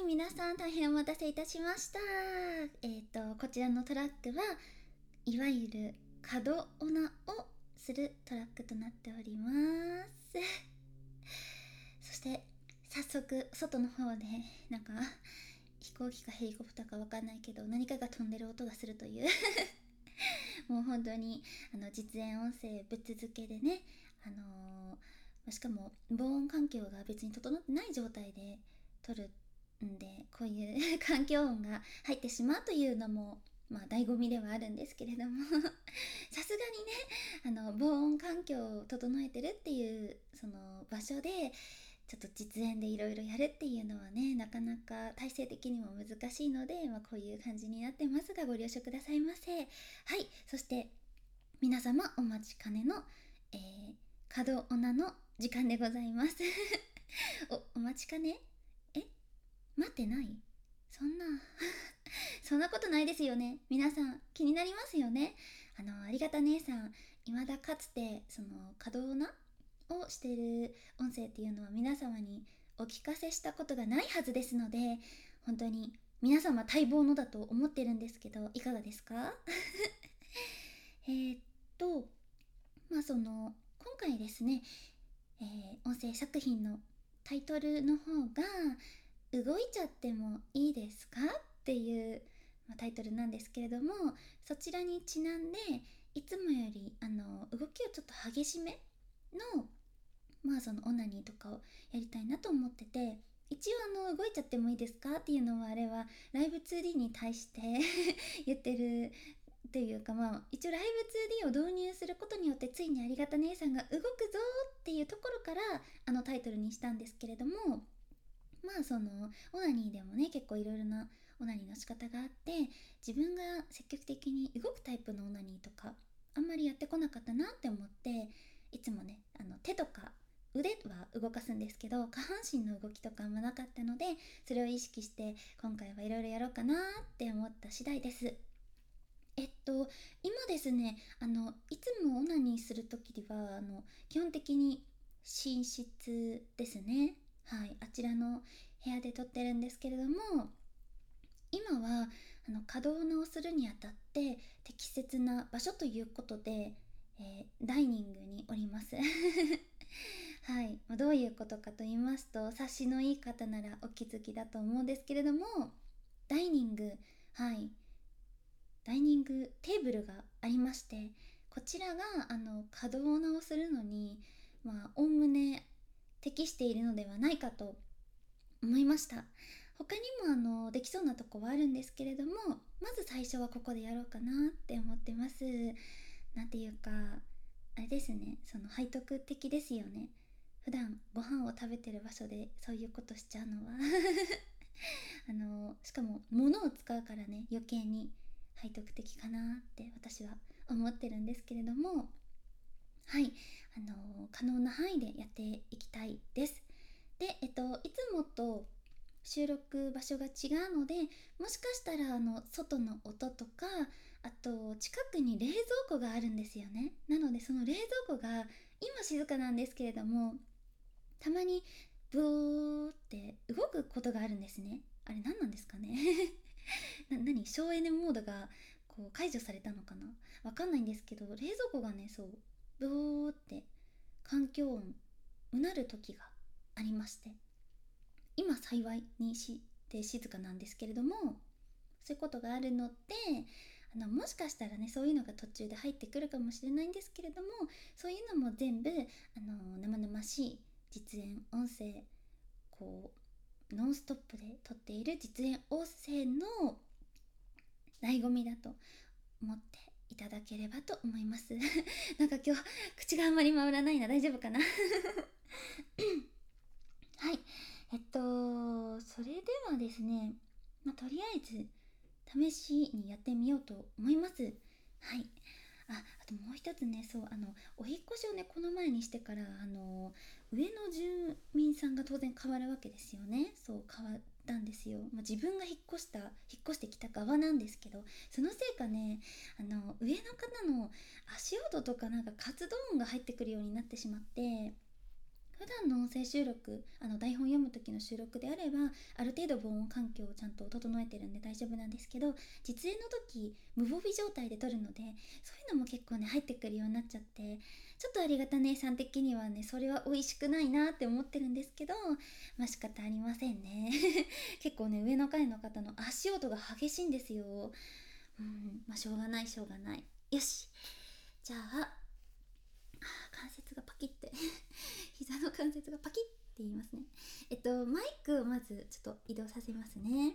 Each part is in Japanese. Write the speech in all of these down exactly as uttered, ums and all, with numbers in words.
皆さん大変お待たせいたしました。えっ、とこちらのトラックはいわゆる角オナをするトラックとなっております。そして早速外の方でなんか飛行機かヘリコプターかわかんないけど何かが飛んでる音がするというもう本当にあの実演音声ぶっ続けでね、あのー、しかも防音環境が別に整ってない状態で撮るんで、こういう環境音が入ってしまうというのもまあ醍醐味ではあるんですけれどもさすがにね、あの防音環境を整えてるっていうその場所でちょっと実演でいろいろやるっていうのはね、なかなか体制的にも難しいので、まあ、こういう感じになってますがご了承くださいませ。はい、そして皆様お待ちかねの、えー、角オナの時間でございますお、お待ちかね、え、待ってない、そんなそんなことないですよね。皆さん気になりますよね。あのありがた姉さん、未だかつてその角オナをしている音声っていうのは皆様にお聞かせしたことがないはずですので、本当に皆様待望のだと思ってるんですけど、いかがですかえーっとまあその今回ですね、えー音声作品のタイトルの方が動いちゃってもいいですかっていう、まあ、タイトルなんですけれども、そちらにちなんでいつもよりあの動きをちょっと激しめのまあそのオナニーとかをやりたいなと思ってて、一応あの動いちゃってもいいですかっていうのはあれはライブ ツーディー に対して言ってるっていうか、まあ一応ライブ ツーディー を導入することによってついにありがた姉さんが動くぞっていうところからあのタイトルにしたんですけれども、まあそのオナニーでもね結構いろいろなオナニーの仕方があって、自分が積極的に動くタイプのオナニーとかあんまりやってこなかったなって思って、いつもねあの手とか腕は動かすんですけど下半身の動きとかあんまなかったので、それを意識して今回はいろいろやろうかなって思った次第です。えっと今ですね、あのいつもオナニーする時にはあの基本的に寝室ですね。はい、あちらの部屋で撮ってるんですけれども、今はあの稼働をするにあたって適切な場所ということで、えーダイニングにおりますはい、どういうことかと言いますと、察しのいい方ならお気づきだと思うんですけれども、ダイニング、はい、ダイニングテーブルがありまして、こちらがあの稼働をするのにまあおおむね適しているのではないかと思いました。他にもあのできそうなとこはあるんですけれども、まず最初はここでやろうかなって思ってます。なんていうかあれですね、その背徳的ですよね。普段ご飯を食べてる場所でそういうことしちゃうのはあのしかも物を使うからね、余計に背徳的かなって私は思ってるんですけれども、はい、あの可能な範囲でやっていきたいです。で、えっと、いつもと収録場所が違うので、もしかしたらあの外の音とか、あと近くに冷蔵庫があるんですよね。なのでその冷蔵庫が今静かなんですけれども、たまにブオーって動くことがあるんですね。あれ何なんですかねな何省エネモードがこう解除されたのかな、わかんないんですけど、冷蔵庫がね、そうブオーって環境音うなる時がありまして、今幸いにして静かなんですけれども、そういうことがあるので、あのもしかしたらねそういうのが途中で入ってくるかもしれないんですけれども、そういうのも全部あの生々しい実演音声、こうノンストップで撮っている実演音声の醍醐味だと思っていただければと思いますなんか今日口があんまり回らないな、大丈夫かなはい、えっとそれではですね、まあ、とりあえず試しにやってみようと思います。はい。あ、あともう一つね、そう、あのお引っ越しをねこの前にしてから、あの上の住民さんが当然変わるわけですよね。そう変わったんですよ。まあ、自分が引っ越した引っ越してきた側なんですけど、そのせいかね、あの上の方の足音とかなんか活動音が入ってくるようになってしまって、 普段の音声収録、あの台本読む時の収録であればある程度防音環境をちゃんと整えてるんで大丈夫なんですけど、実演の時無防備状態で撮るので、そういうのも結構ね入ってくるようになっちゃって、ちょっとありがた姉さん的にはねそれは美味しくないなって思ってるんですけど、まあ仕方ありませんね結構ね上の階の方の足音が激しいんですよ。うん、まあしょうがないしょうがない。よし、じゃあ関節がパキって膝の関節がパキッって言いますね。えっとマイクをまずちょっと移動させますね。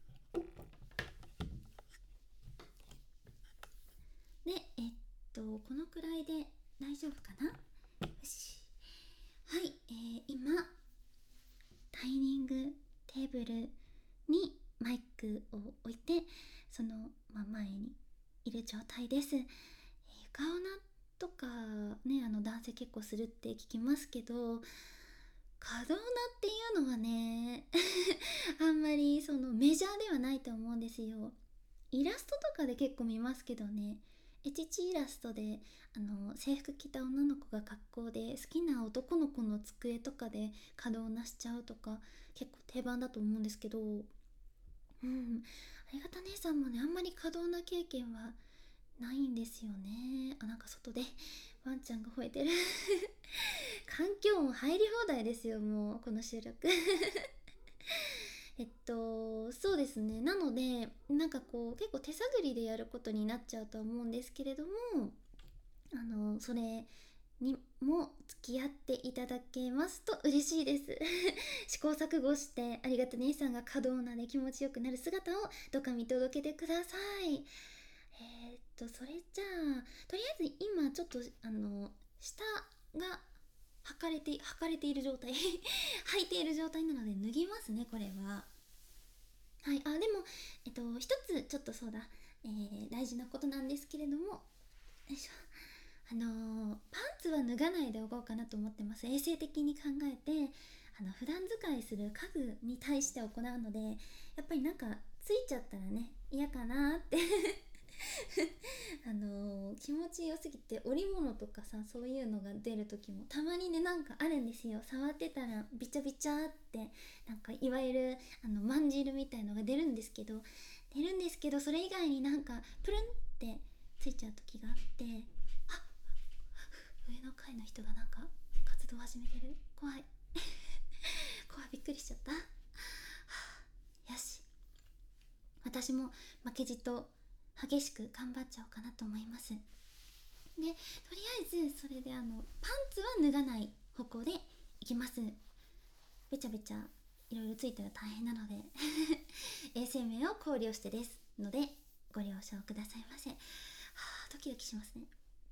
でえっとこのくらいで大丈夫かな。よし、はい、えー、今ダイニングテーブルにマイクを置いてその真前にいる状態です。えー、顔なとかね、あの男性結構するって聞きますけど、可動なっていうのはねあんまりそのメジャーではないと思うんですよ。イラストとかで結構見ますけどね、エチチイラストであの制服着た女の子が学校で好きな男の子の机とかで可動なしちゃうとか結構定番だと思うんですけど、うん、ありがた姉さんもねあんまり可動な経験はないんですよね。あ、なんか外でワンちゃんが吠えてる環境音入り放題ですよ、もうこの収録えっとそうですね、なのでなんかこう結構手探りでやることになっちゃうと思うんですけれども、あのそれにも付き合っていただけますと嬉しいです試行錯誤してありがた姉さんが可動なで気持ちよくなる姿をどうか見届けてください。えー、っとそれじゃあとりあえず今ちょっとあの下が履かれて履かれている状態履いている状態なので脱ぎますね、これは。はい、あでもえっと一つちょっとそうだ、えー、大事なことなんですけれども、よいしょ、あのー、パンツは脱がないでおこうかなと思ってます。衛生的に考えて、あの普段使いする家具に対して行うので、やっぱりなんかついちゃったらね嫌かなってあのー、気持ちよすぎて織物とかさ、そういうのが出る時もたまにねなんかあるんですよ。触ってたらビチャビチャってなんかいわゆるあのまんじるみたいのが出るんですけど出るんですけどそれ以外になんかプルンってついちゃう時があって、あ、上の階の人がなんか活動始めてる、怖い怖い、びっくりしちゃった、はあ、よし、私も負けじと激しく頑張っちゃおうかなと思います。でとりあえずそれであのパンツは脱がない方向でいきます。べちゃべちゃいろいろついたら大変なので衛生面を考慮してですのでご了承くださいませ。はあ、ドキドキしますね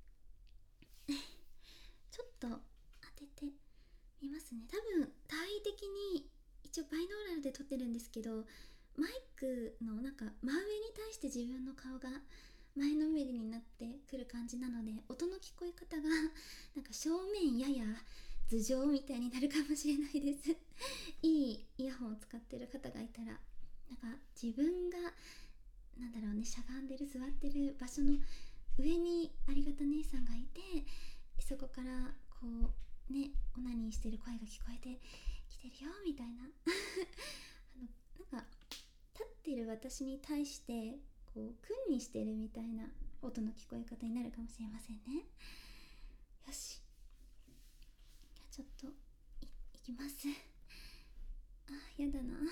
ちょっと当ててみますね。多分体的に一応バイノーラルで撮ってるんですけど、マイクのなんか真上に対して自分の顔が前のめりになってくる感じなので、音の聞こえ方がなんか正面やや頭上みたいになるかもしれないですいいイヤホンを使ってる方がいたら、なんか自分がなんだろうね、しゃがんでる座ってる場所の上にありがた姉さんがいて、そこからこうねオナニーしてる声が聞こえてきてるよみたいなあのなんか立ってる私に対してこう訓にしてるみたいな音の聞こえ方になるかもしれませんね。よし、ちょっと い, いきます。あ、やだな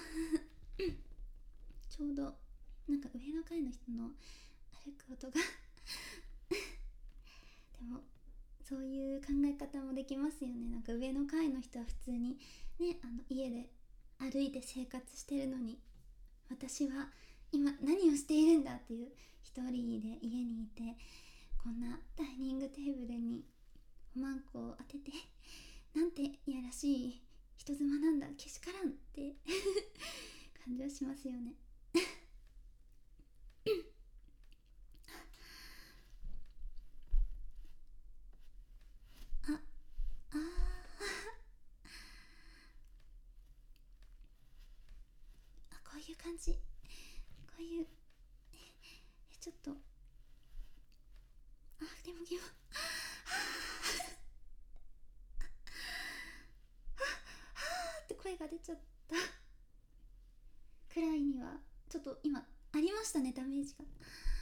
ちょうどなんか上の階の人の歩く音がでもそういう考え方もできますよね。なんか上の階の人は普通にね、あの家で歩いて生活してるのに、私は今何をしているんだっていう、一人で家にいてこんなダイニングテーブルにおまんこを当てて、なんていやらしい人妻なんだけしからんって感じはしますよねあ、ああ、こういう感じ、こういう、えちょっと、あ、でもでも声が出ちゃったくらいにはちょっと今ありましたね、ダメージが。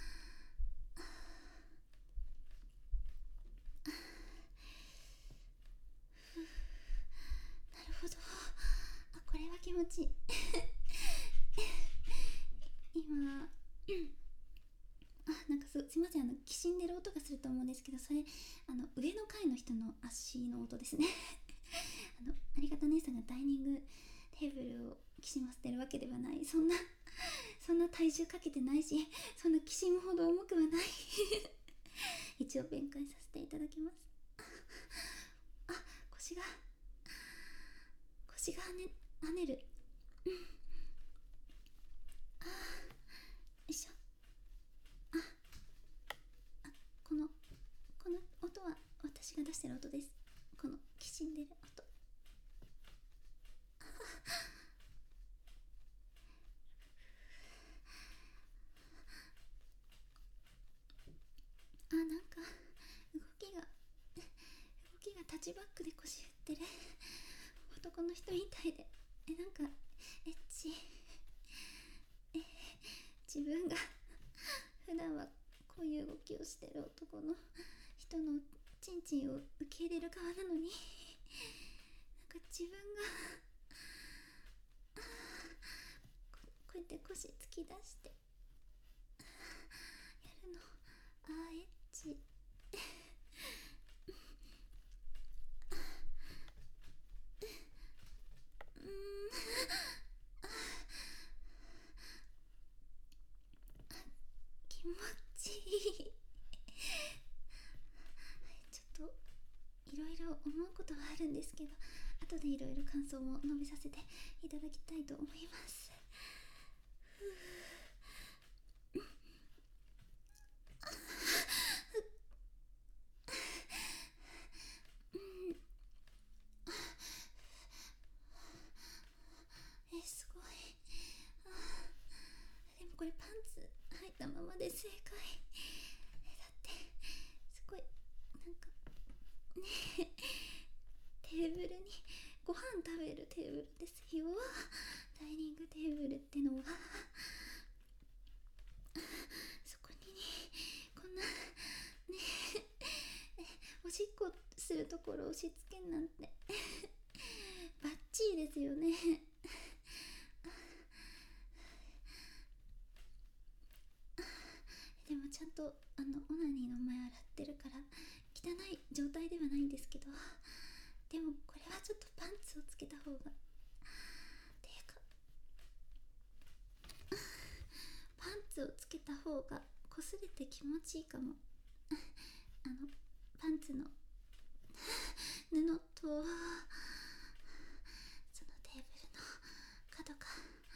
なるほど、あ、これは気持ちいい今あ、なんか す, すいません、あのきしんでる音がすると思うんですけど、それあの上の階の人の足の音ですねあのありがた姉さんがダイニングテーブルをきしませてるわけではない。そんなそんな体重かけてないし、そんなきしむほど重くはない一応弁解させていただきます。あ、腰が腰が跳ね跳ねる。うん、あ、よいしょ。ああ、このこの音は私が出してる音です。このきしんでる音。あ、なんか動きが動きがタッチバックで腰振ってる男の人みたいで、え、なんかエッチ。え、自分が普段はこういう動きをしてる男の人のチンチンを受け入れる側なのに、なんか自分がこうやって腰突き出してやるの、あーエッチ。うーん、気持ちいいちょっといろいろ思うことはあるんですけど、後でいろいろ感想も述べさせていただきたいと思います。え、すごい。あ、でもこれパンツ履いたままで正解。え、だってすごいなんかね、テーブルにご飯食べるテーブルですよ、ダイニングテーブルってのは。そこにね、こんなねおしっこするところを押し付けんなんてバッチリですよね。でもちゃんとあのオナニーの前洗ってるから汚い状態ではないんですけど、でもこれはちょっとパンツをつけた方が、ていうかパンツをつけた方が擦れて気持ちいいかもあのパンツの布とそのテーブルの角が、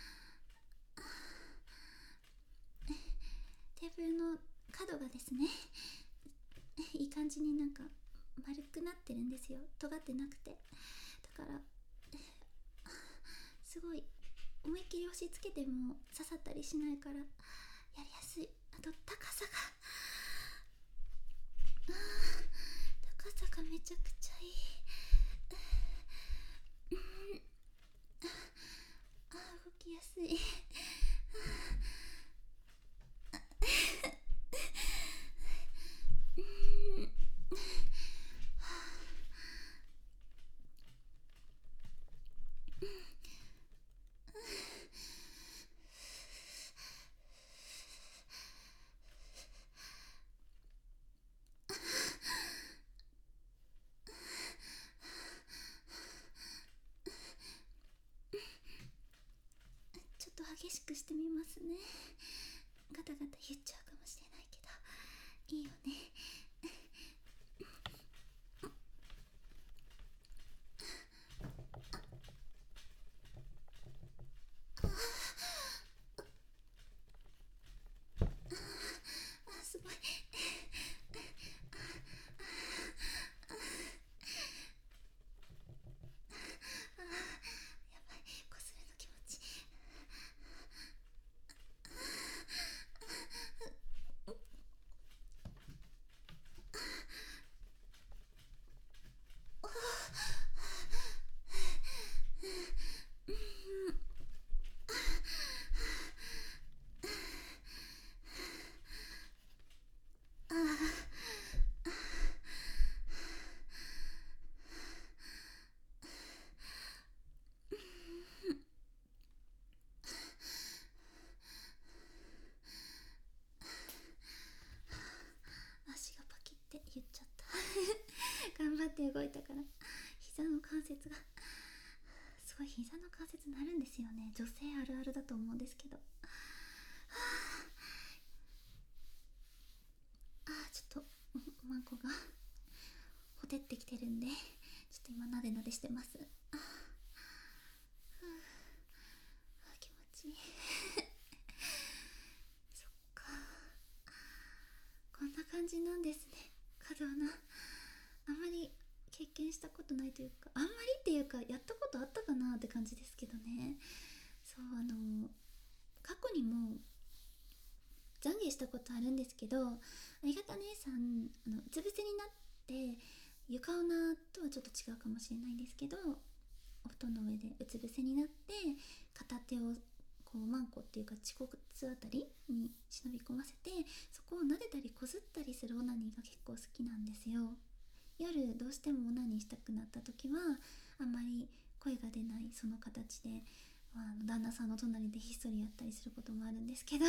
テーブルの角がですね、いい感じになんか丸くなってるんですよ、尖ってなくて。だからすごい思いっきり押し付けても刺さったりしないからやりやすい。あと高さが、あー、高さがめちゃくちゃいい。うん、あー、動きやすい。うん、ちょっと激しくしてみますね。ガタガタ言っちゃうかもしれないけどいいよね。あ、すごい。あ、やばい、こするの気持ちいい。 く動いたから膝の関節がすごい、膝の関節なるんですよね。女性あるあるだと思うんですけど、あーちょっとマンコがほてってきてるんで、ちょっと今なでなでしてます。あーあー気持ちいいそっか、こんな感じなんですね、過動な。あんまり経験したことないというか、あんまりっていうかやったことあったかなって感じですけどね。そう、あの過去にも懺悔したことあるんですけど、ありがた姉さん、あのうつ伏せになって床女とはちょっと違うかもしれないんですけど、お布団の上でうつ伏せになって片手をこうマンコっていうか恥骨あたりに忍び込ませて、そこを撫でたりこすったりするオナニーが結構好きなんですよ。夜どうしてもオナニーしたくなった時はあんまり声が出ないその形で、あの旦那さんの隣でひっそりやったりすることもあるんですけど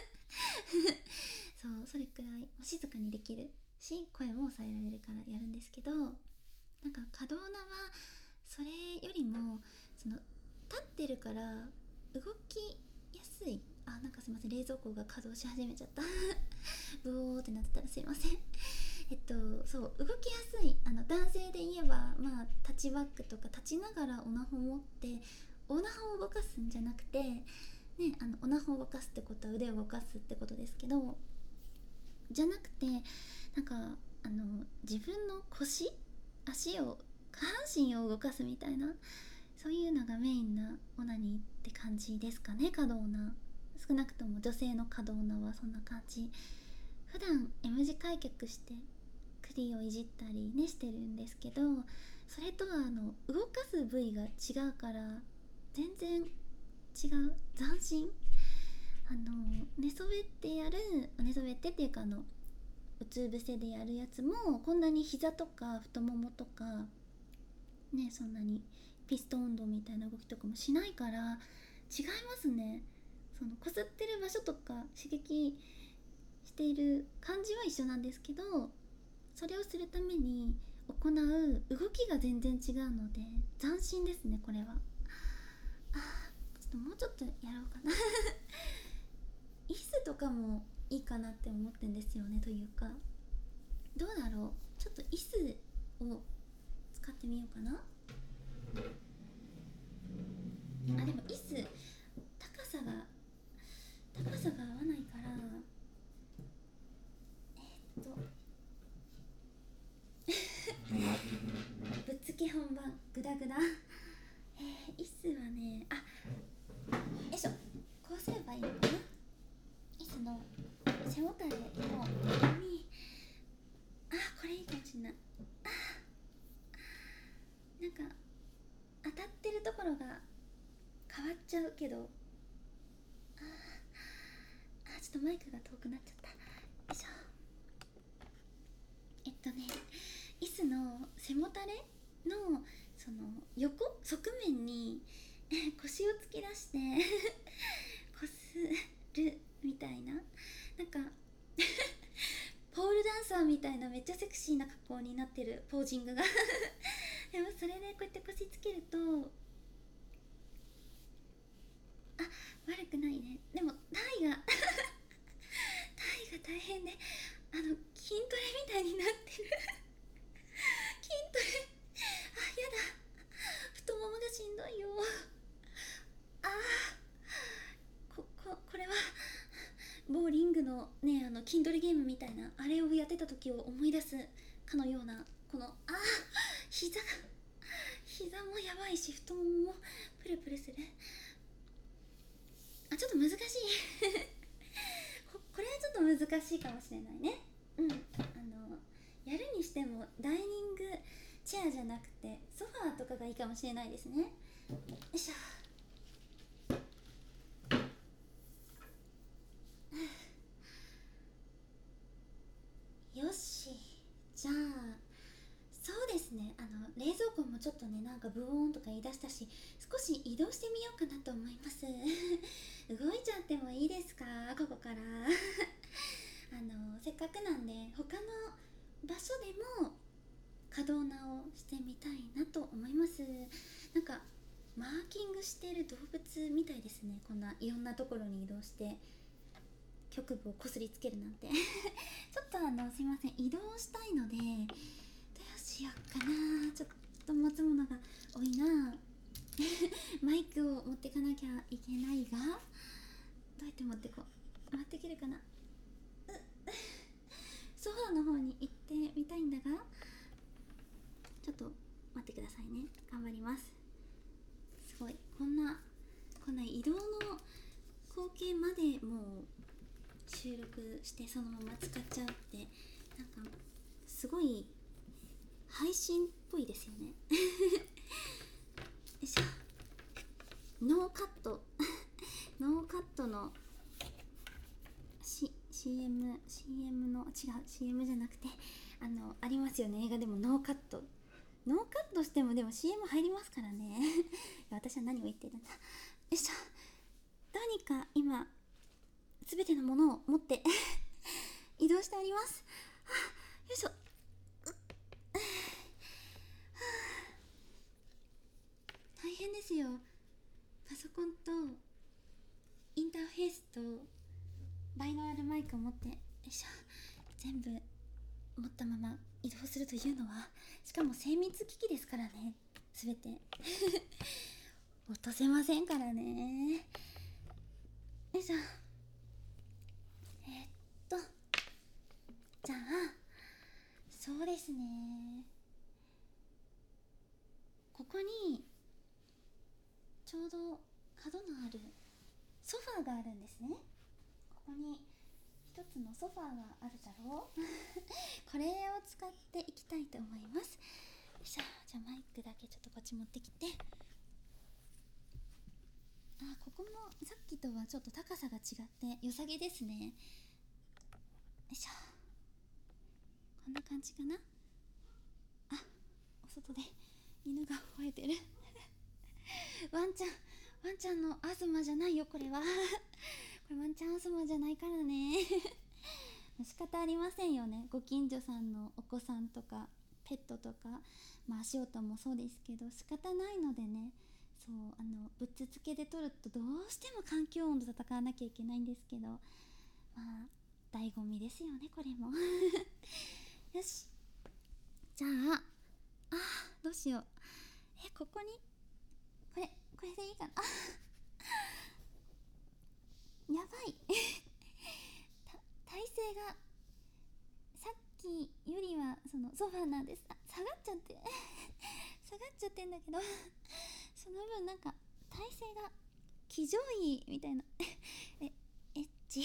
そう、それくらい静かにできるし声も抑えられるからやるんですけど、なんか可動なはそれよりも、その立ってるから動きやすい。あ、なんかすいません、冷蔵庫が稼働し始めちゃったブオーってなってたらすいませんえっとそう動きやすい、あの男性で言えば、まあタッチバックとか立ちながらオナホ持ってオナホを動かすんじゃなくてね、あのオナホを動かすってことは腕を動かすってことですけど、じゃなくて、なんかあの自分の腰、足を、下半身を動かすみたいな、そういうのがメインなオナニーって感じですかね、可動な。少なくとも女性の可動なはそんな感じ。普段 M 字開脚してクリをいじったりねしてるんですけど、それとはあの動かす部位が違うから全然違う。斬新。あの寝そべってやる、寝そべってっていうか、あのうつ伏せでやるやつもこんなに膝とか太ももとかね、そんなにピストン運動みたいな動きとかもしないから違いますね。そのこすってる場所とか刺激している感じは一緒なんですけど、それをするために行う動きが全然違うので斬新ですね、これは。あーちょっともうちょっとやろうかな椅子とかもいいかなって思ってんですよね。というか、どうだろう、ちょっと椅子を使ってみようかな。あ、でも椅子高さが高さが合わないから、えー、っとぶっつけ本番グダグダえー、椅子はね、あ、よいしょ、こうすればいいのかな。椅子の背もたれの横に、あ、これいいかもしんない。あ、なんか当たってるところが変わっちゃうけど、ああ、ちょっとマイクが遠くなっちゃった。よいしょ。えっとね、椅子の背もたれのその横側面に腰を突き出してこするみたいな、なんかポールダンサーみたいなめっちゃセクシーな格好になってるポージングがでもそれでこうやって腰つけると、あ、悪くないね。でも体が体が大変で、あの筋トレみたいになってる筋トレ、あ、やだ、太ももがしんどいよ。あーこここれはボーリングのね、あの筋トレゲームみたいなあれをやってた時を思い出すかのような、この、あー膝が膝もやばいし太もももプルプルする。あ、ちょっと難しいここれはちょっと難しいかもしれないね。うん、あのやるにしてもダイニングチェアじゃなくてソファーとかがいいかもしれないですね。よいしょ。よし、じゃあそうですね、あの冷蔵庫もちょっとね、なんかブオーンとか言い出したし、少し移動してみようかなと思います動いちゃってもいいですか、ここからあのせっかくなんで他の場所でも可動なをしてみたいなと思います。なんかマーキングしている動物みたいですね。こんないろんなところに移動して局部をこすりつけるなんてちょっとあのすいません、移動したいのでどうしようかな。ちょっと持つものが多いなマイクを持っていかなきゃいけないが、どうやって持ってこう、持っていけるかな。ソファーの方に行ってみたいんだが、ちょっと待ってくださいね。頑張ります。すごい、こんなこんな移動の光景までもう収録してそのまま使っちゃうって、なんかすごい配信っぽいですよねよいしょ。ノーカットノーカットの、C、シーエム シーエム の違う シーエム じゃなくて、あのありますよね、映画でもノーカット。ノーカットしてもでも シーエム 入りますからね私は何を言ってるんだ。よいしょ。どうにか今すべてのものを持って移動しております。よいしょ。大変ですよ。パソコンとインターフェースとバイノーラルマイクを持って、よいしょ、全部持ったまま移動するというのは、しかも精密機器ですからね、すべて落とせませんからね。よいしょ。えー、っとじゃあそうですね、ここにちょうど角のあるソファーがあるんですね。ここに一つのソファーがあるだろうこれを使っていきたいと思います。よいしょ。じゃあマイクだけちょっとこっち持ってきて、あ、ここもさっきとはちょっと高さが違って良さげですね。よいしょ。こんな感じかな。あ、お外で犬が吠えてるワンちゃんワンちゃんのアズマじゃないよ、これはこれワンちゃんアズマじゃないからね仕方ありませんよね。ご近所さんのお子さんとかペットとか、まあ足音もそうですけど仕方ないのでね。そう、あのぶっつつけで撮るとどうしても環境音と戦わなきゃいけないんですけど、まあ醍醐味ですよね、これもよし、じゃあ、あーどうしよう。え、ここにこれこれでいいかな。やばい体勢がさっきよりはそのソファーなんです。あ、下がっちゃって下がっちゃってんだけどその分なんか体勢が騎乗位みたいなえ、エッチ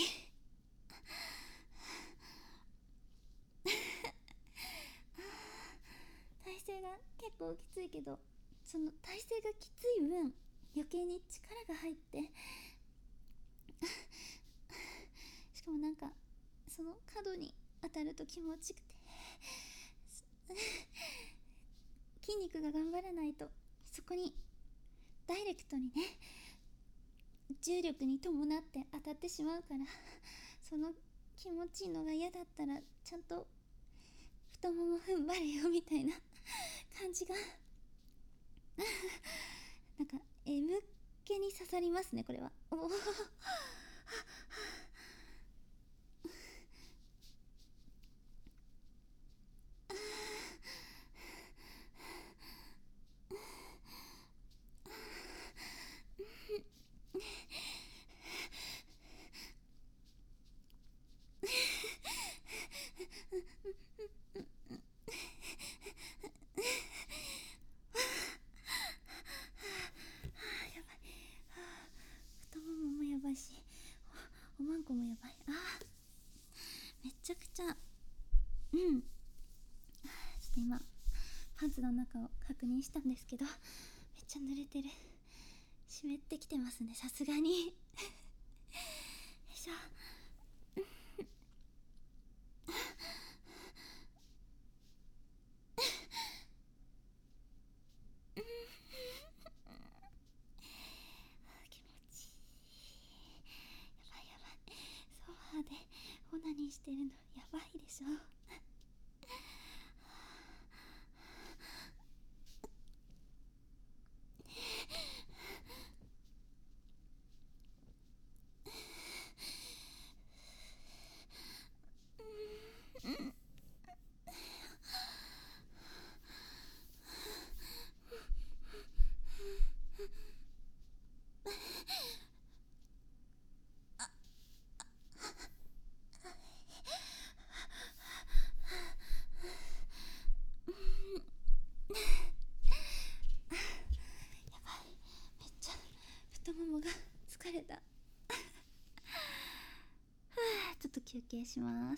体勢が結構きついけど、その体勢がきつい分余計に力が入ってしかもなんかその角に当たると気持ちくて筋肉が頑張らないとそこにダイレクトにね重力に伴って当たってしまうから、その気持ちいいのが嫌だったらちゃんと太もも踏ん張れよみたいな感じがなんか M 気に刺さりますね、これは。おお太もももやばいし お, おまんこもやばい。あーめちゃくちゃ、うん、ちょっと今パンツの中を確認したんですけど、めっちゃ濡れてる。湿ってきてますね、さすがによいしょ気持ちいい。やばいやばい、ソファーでオナニーしてるのやばいでしょ疲れたちょっと休憩します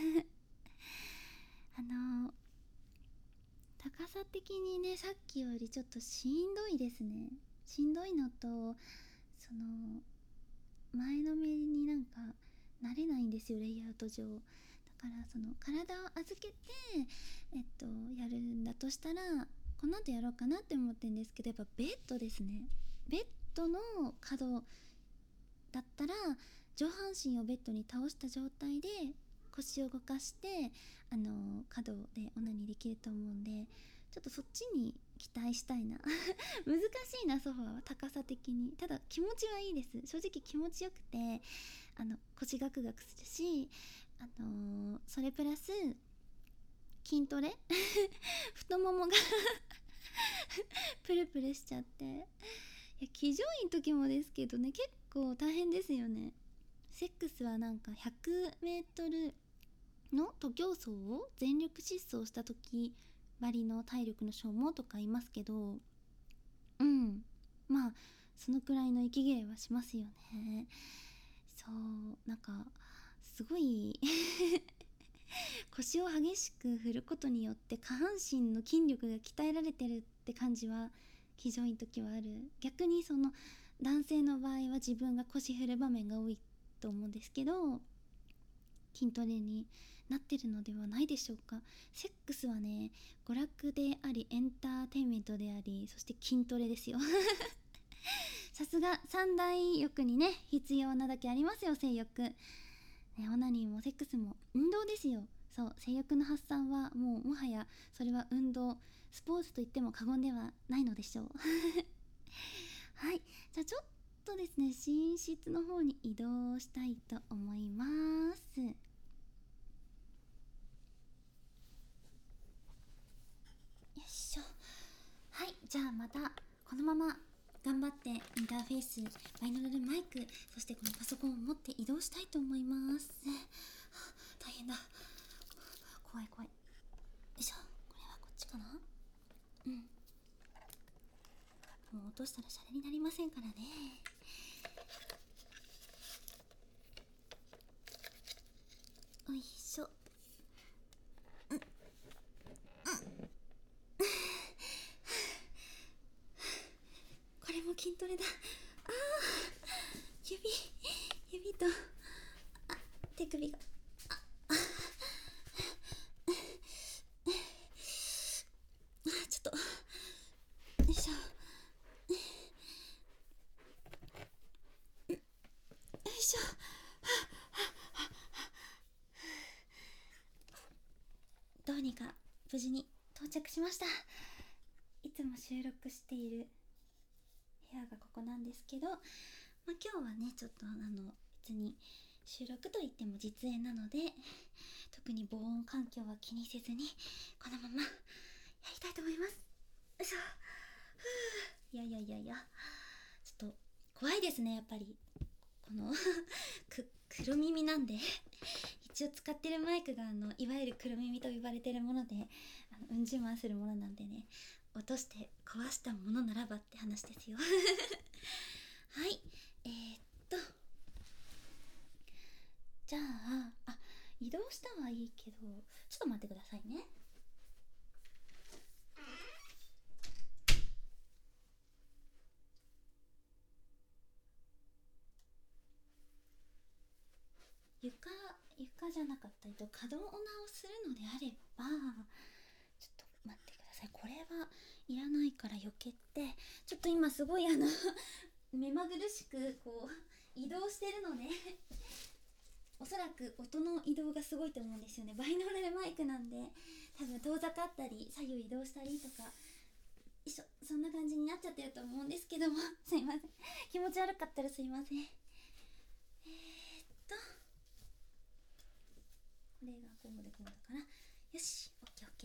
あの高さ的にね、さっきよりちょっとしんどいですね。しんどいのと、その前のめりになんか慣れないんですよ、レイアウト上だから。その体を預けてえっとやるんだとしたら、この後やろうかなって思ってるんですけど、やっぱベッドですね。ベッドの角だったら上半身をベッドに倒した状態で腰を動かしてあの角でオナニーできると思うんで、ちょっとそっちに期待したいな難しいな、ソファーは高さ的に。ただ気持ちはいいです。正直気持ちよくて、あの腰ガクガクするし、あのー、それプラス筋トレ太ももがプルプルしちゃって、いや騎乗位の時もですけどね、結構大変ですよね。セックスはなんかひゃくメートルの徒競走を全力疾走した時ばりの体力の消耗とか言いますけど、うんまあそのくらいの息切れはしますよね。そうなんかすごい腰を激しく振ることによって下半身の筋力が鍛えられてるって感じは騎乗位の時はある。逆にその男性の場合は自分が腰振る場面が多いと思うんですけど、筋トレになってるのではないでしょうか。セックスはね、娯楽でありエンターテインメントであり、そして筋トレですよさすが三大欲にね必要なだけありますよ、性欲、ね、オナニーもセックスも運動ですよ。そう、性欲の発散はもうもはやそれは運動、スポーツと言っても過言ではないのでしょうはい、じゃあちょっとですね、寝室の方に移動したいと思います。よいしょ。はい、じゃあまたこのまま頑張ってインターフェース、バイノーラルマイク、そしてこのパソコンを持って移動したいと思います。大変だ、怖い怖い。よいしょ、これはこっちかな。うん、もう落としたらシャレになりませんからね。よいしょ。うん、うん、これも筋トレだ。あー、指指とあ手首がああちょっとよいしょ。よいしょ。どうにか無事に到着しました。いつも収録している部屋がここなんですけど、まあ、今日はねちょっとあの別に収録といっても実演なので、特に防音環境は気にせずにこのままやりたいと思います。よいしょ。いやいやいやいや、ちょっと怖いですね、やっぱりこのく黒耳なんで一応使ってるマイクがあのいわゆる黒耳と呼ばれてるもので、あのうん十万するものなんでね、落として壊したものならばって話ですよはい、えー、っとじゃああ移動したはいいけど、ちょっと待ってくださいね。床床じゃなかったりと可動オナをするのであれば、ちょっと待ってください。これはいらないから避けて、ちょっと今すごいあの目まぐるしくこう移動してるのでおそらく音の移動がすごいと思うんですよね。バイノーラルマイクなんで多分遠ざかったり左右移動したりとか、いしょ、そんな感じになっちゃってると思うんですけどもすいません、気持ち悪かったらすいません。えー、っとこれがこうでこうだから、よし、オッケーオッケー。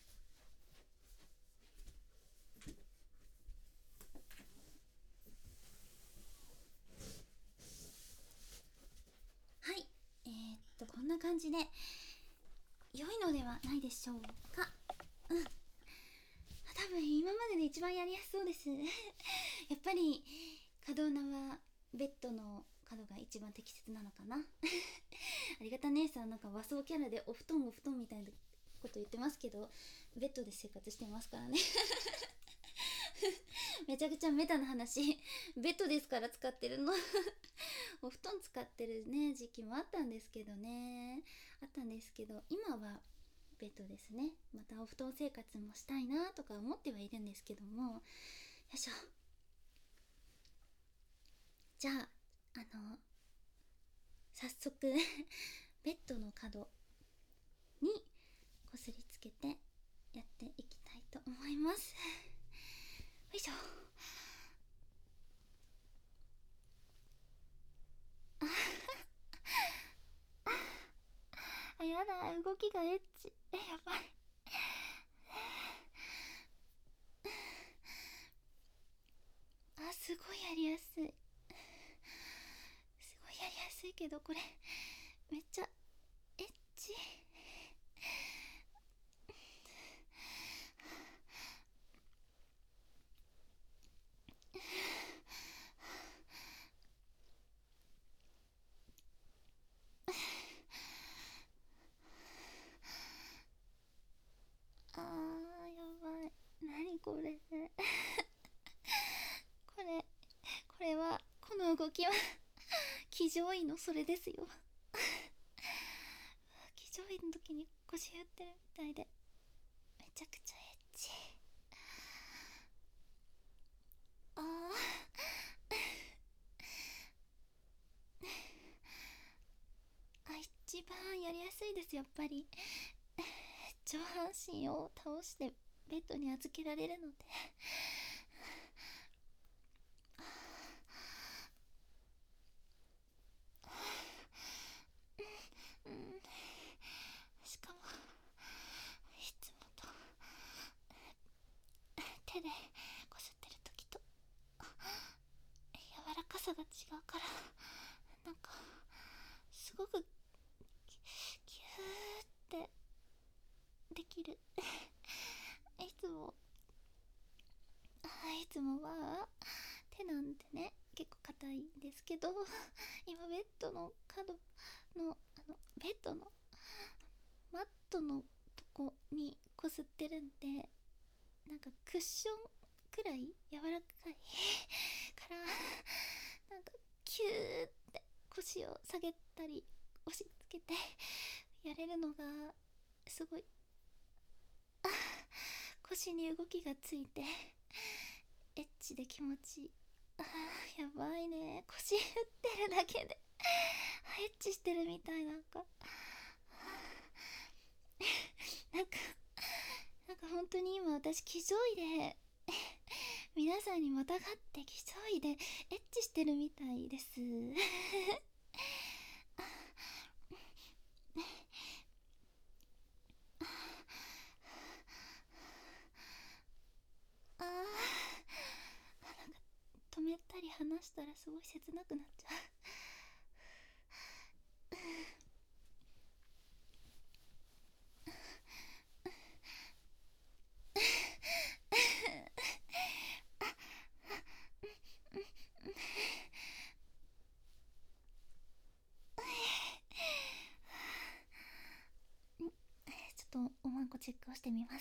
はい、えー、っとこんな感じで良いのではないでしょうか。うん、多分今までで一番やりやすそうですやっぱり可動縄はベッドの角が一番適切なのかなありがた姉さん、なんか和装キャラでお布団お布団みたいなこと言ってますけど、ベッドで生活してますからねめちゃくちゃメタな話ベッドですから使ってるのお布団使ってるね時期もあったんですけどねあったんですけど今はベッドですね。またお布団生活もしたいなとか思ってはいるんですけども、よいしょ。じゃああの早速ベッドの角にこすりつけてやっていきたいと思います。よいしょ。あやだ、動きがエッチ。え、やばい。あ、すごいやりやすい。すごいやりやすいけど、これめっちゃエッチ。あー、やばい。何これこれこれはこの動きは騎乗位のそれですよ騎乗位の時に腰やってるみたいでめちゃくちゃエッチ。あーあ、一番やりやすいです。やっぱり上半身を倒してベッドに預けられるのでうん、しかもいつもと手でこすってる時と柔らかさが違うから、なんかすごくキューってできるいつもあいつもは手なんてね結構硬いんですけど、今ベッドの角のあのベッドのマットのとこにこすってるんで、なんかクッションくらい柔らかいからなんかキューって腰を下げたり押し付けてやれるのがすごい、あ腰に動きがついてエッチで気持ちいい。あーやばいね、腰振ってるだけでエッチしてるみたい。なんかなんかなんか本当に今私騎乗位で皆さんにまたがって騎乗位でエッチしてるみたいですあーなんか止めたり離したらすごい切なくなっちゃうちょっとおまんこチェックをしてみます。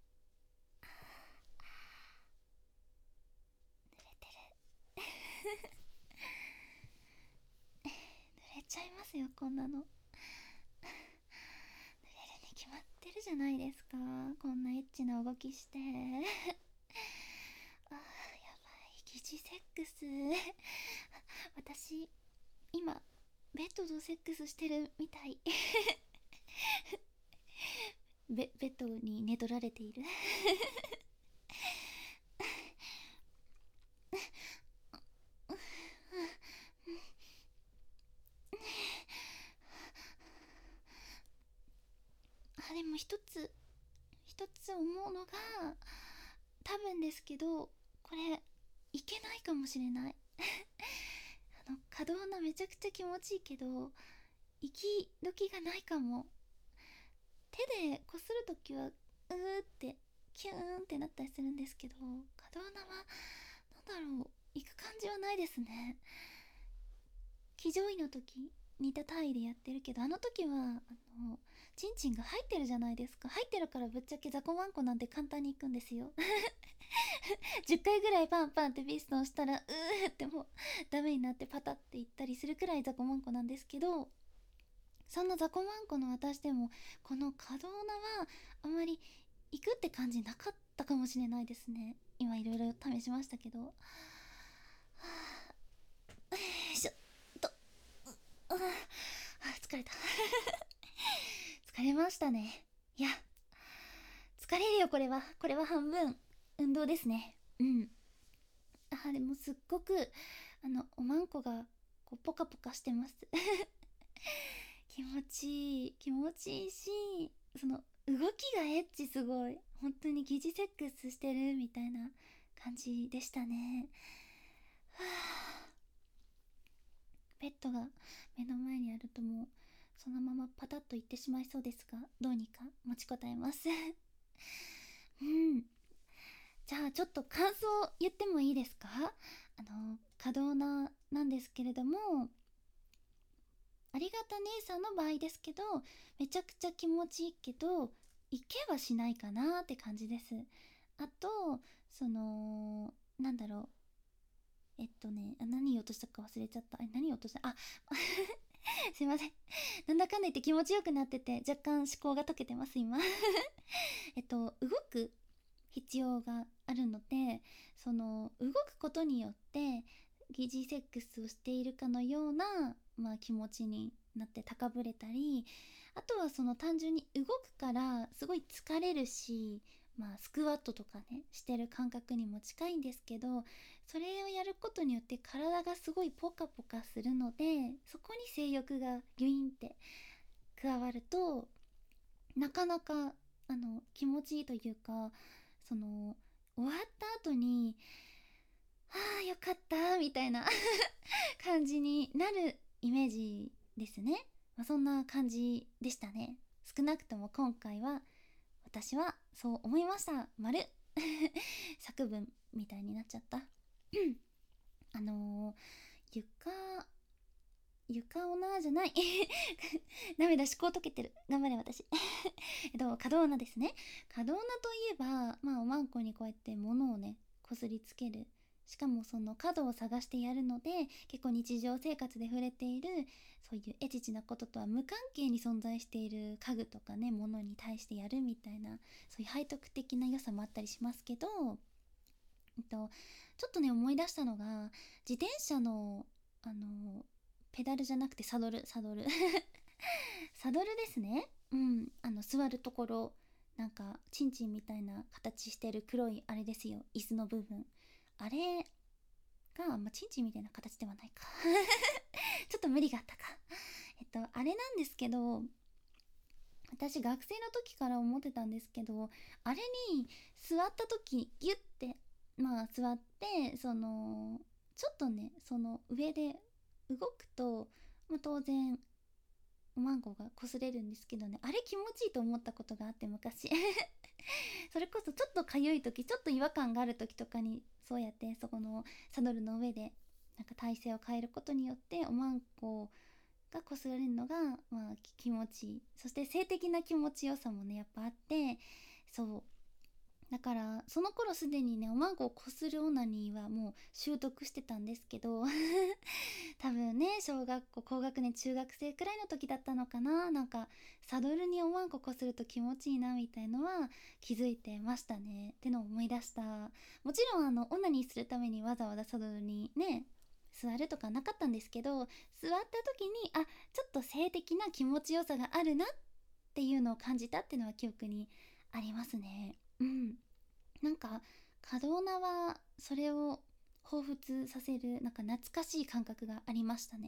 濡れてる濡れちゃいますよこんなの。濡れるに決まってるじゃないですか、こんなエッチな動きしてあーやばい、疑似セックス私今ベッドとセックスしてるみたいベベッドに寝取られているあでも一つ一つ思うのが、多分ですけどこれいけないかもしれないあの可動なめちゃくちゃ気持ちいいけど息時がないかも。手でこするときはうーってキューンってなったりするんですけど、可動なはなんだろう、行く感じはないですね。 上位の時似た体位でやってるけど、あの時はあのチンチンが入ってるじゃないですか。入ってるからぶっちゃけ雑魚ワンコなんて簡単にいくんですよじゅっかいぐらいパンパンってピストンしたらうーってもうダメになってパタっていったりするくらい雑魚ワンコなんですけど、そんな雑魚ワンコの私でもこの可動なはあんまり行くって感じなかったかもしれないですね。今いろいろ試しましたけど、はあ、よいしょっと、ああ疲れた疲れましたね。いや疲れるよ、これはこれは半分運動ですね。うん。あでもすっごくあのおまんこがこうポカポカしてます気持ちいい気持ちいいし、その動きがエッチ、すごい本当に疑似セックスしてるみたいな感じでしたね。はあ、ペットが目の前にあるともうそのままパタッといってしまいそうですが、どうにか持ちこたえますうん。じゃあちょっと感想言ってもいいですか？あの可動ななんですけれども、ありがた姉さんの場合ですけど、めちゃくちゃ気持ちいいけどいけはしないかなって感じです。あとそのなんだろう、えっとねあ何言おうとしたか忘れちゃった。え何言おうとしたあすいません、なんだかんだ言って気持ちよくなってて若干思考が解けてます今えっと動く必要があるので、その動くことによって疑似セックスをしているかのような、まあ、気持ちになって高ぶれたり、あとはその単純に動くからすごい疲れるし、まあ、スクワットとかねしてる感覚にも近いんですけど、それをやることによって体がすごいポカポカするので、そこに性欲がギュインって加わるとなかなかあの気持ちいいというか、その終わった後にはあよかったみたいな感じになるイメージですね。まあ、そんな感じでしたね。少なくとも今回は私はそう思いました。丸作文みたいになっちゃったあのー、床床オナじゃないダメだ、思考解けてる、頑張れ私えっと可動なですね。可動なといえば、まあおまんこにこうやって物をねこすりつける、しかもその角を探してやるので、結構日常生活で触れているそういうエチチなこととは無関係に存在している家具とかね物に対してやるみたいな、そういう背徳的な良さもあったりしますけど、えっとちょっとね思い出したのが、自転車のあのペダルじゃなくてサドルサドルサドルですね。うん、あの座るところ、なんかチンチンみたいな形してる黒いあれですよ、椅子の部分。あれが、まあ、チンチンみたいな形ではないかちょっと無理があったか。えっとあれなんですけど、私学生の時から思ってたんですけど、あれに座った時ギュッて、まあ座って、そのちょっとねその上で動くと、まあ、当然おまんこが擦れるんですけどね、あれ気持ちいいと思ったことがあって昔それこそちょっとかゆい時、ちょっと違和感がある時とかにそうやってそこのサドルの上でなんか体勢を変えることによっておまんこがこすられるのが、まあ、気持ちいい。そして性的な気持ちよさもねやっぱあって、そうだからその頃すでにねおまんこをこするオナニーはもう習得してたんですけど多分ね小学校高学年中学生くらいの時だったのかな、なんかサドルにおまんここすると気持ちいいなみたいのは気づいてましたねってのを思い出した。もちろんあのオナニーするためにわざわざサドルにね座るとかなかったんですけど、座った時にあちょっと性的な気持ちよさがあるなっていうのを感じたっていうのは記憶にありますね。うん、なんか可動なはそれを彷彿させるなんか懐かしい感覚がありましたね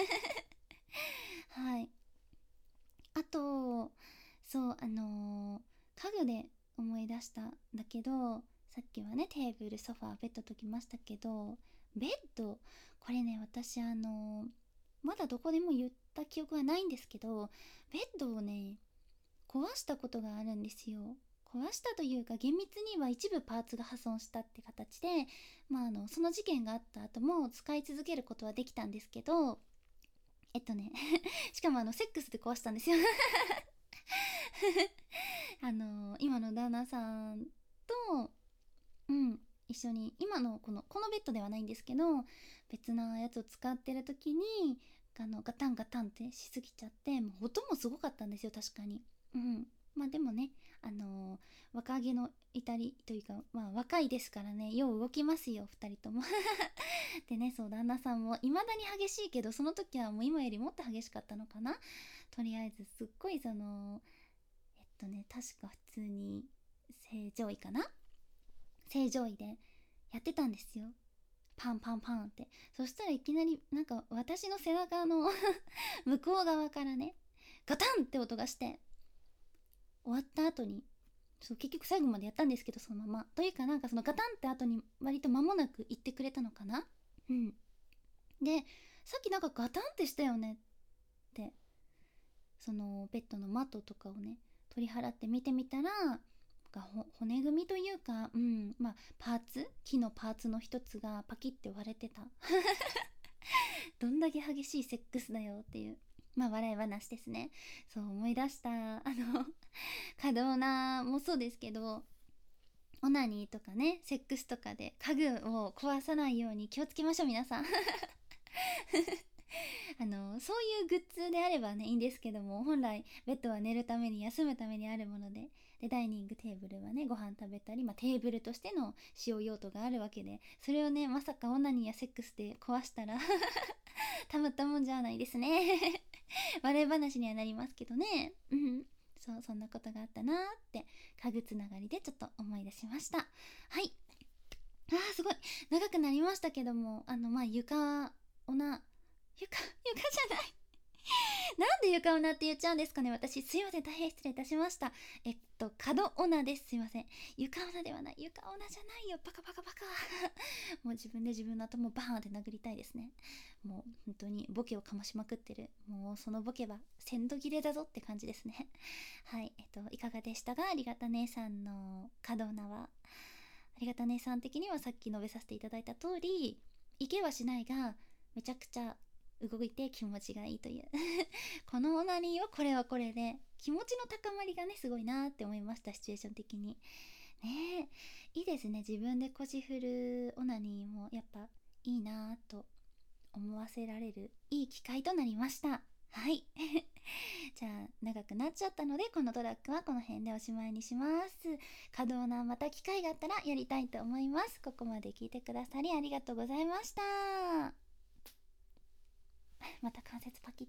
はい。あとそうあのー家具で思い出したんだけど、さっきはねテーブルソファーベッドときましたけど、ベッドこれね私あのーまだどこでも言った記憶はないんですけど、ベッドをね壊したことがあるんですよ。壊したというか厳密には一部パーツが破損したって形で、まあ、あのその事件があった後も使い続けることはできたんですけど、 えっとねしかもあのセックスで壊したんですよあの今の旦那さんと、うん一緒に今のこのこのベッドではないんですけど、別なやつを使ってる時にあのガタンガタンってしすぎちゃって、もう音もすごかったんですよ、確かに。うんまあでもね、あのー若気の至りというか、まあ若いですからね、よう動きますよふたりともでね、そう旦那さんも未だに激しいけど、その時はもう今よりもっと激しかったのかな。とりあえずすっごいそのえっとね確か普通に正常位かな、正常位でやってたんですよ、パンパンパンって。そしたらいきなりなんか私の背中の向こう側からね、ガタンって音がして、終わった後に、そう結局最後までやったんですけど、そのままというか、なんかそのガタンって後に割と間もなく言ってくれたのかな。うんで、さっきなんかガタンってしたよねって、そのベッドのマットとかをね取り払って見てみたら、骨組みというか、うんまあパーツ、木のパーツの一つがパキって割れてたどんだけ激しいセックスだよっていう、まあ笑い話ですね。そう思い出した。あの可動なもそうですけど、オナニーとかねセックスとかで家具を壊さないように気をつけましょう皆さんあのそういうグッズであればねいいんですけども、本来ベッドは寝るために休むためにあるもので、でダイニングテーブルはねご飯食べたり、まあ、テーブルとしての使用用途があるわけで、それをねまさかオナニーやセックスで壊したらたまったもんじゃないですね笑い話にはなりますけどね。うんそうそんなことがあったなーって家具つながりでちょっと思い出しました。はい、あーすごい長くなりましたけども、あのまあ床オナ床床じゃないなんで床オナって言っちゃうんですかね私、すいません、大変失礼いたしました。えっと角オナです、すいません。床オナではない、床オナじゃないよ、バカバカバカもう自分で自分の頭バーンって殴りたいですね。もう本当にボケをかましまくってる、もうそのボケは鮮度切れだぞって感じですね。はいえっといかがでしたが、ありがた姉さんの角オナは、ありがた姉さん的にはさっき述べさせていただいた通り、いけはしないがめちゃくちゃ動いて気持ちがいいというこのオナニーはこれはこれで気持ちの高まりがねすごいなって思いました、シチュエーション的にね。えいいですね、自分で腰振るオナニーもやっぱいいなと思わせられるいい機会となりました。はいじゃあ長くなっちゃったので、このトラックはこの辺でおしまいにします。可動なまた機会があったらやりたいと思います。ここまで聞いてくださりありがとうございました。また関節パキッ